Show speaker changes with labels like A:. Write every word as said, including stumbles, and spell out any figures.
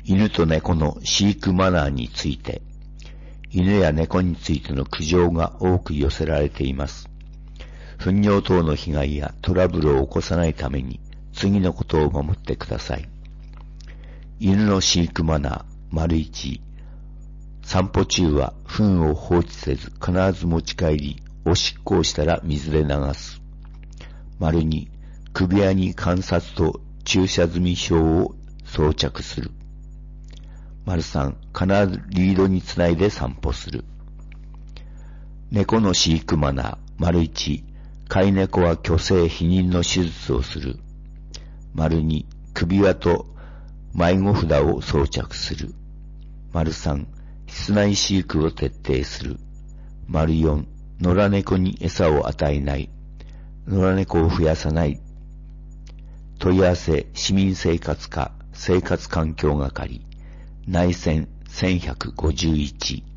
A: 犬と猫の飼育マナーについて、犬や猫についての苦情が多く寄せられています。糞尿等の被害やトラブルを起こさないために次のことを守ってください。犬の飼育マナー、丸一、散歩中は糞を放置せず必ず持ち帰り、おしっこをしたら水で流す。丸二、首輪に観察と駐車済証を装着する。丸三、必ずリードにつないで散歩する。猫の飼育マナー、丸一、飼い猫は去勢避妊の手術をする。丸二、首輪と迷子札を装着する。丸三、室内飼育を徹底する。丸四、野良猫に餌を与えない。野良猫を増やさない。問い合わせ、市民生活課、生活環境係、内線せんひゃくごじゅういち。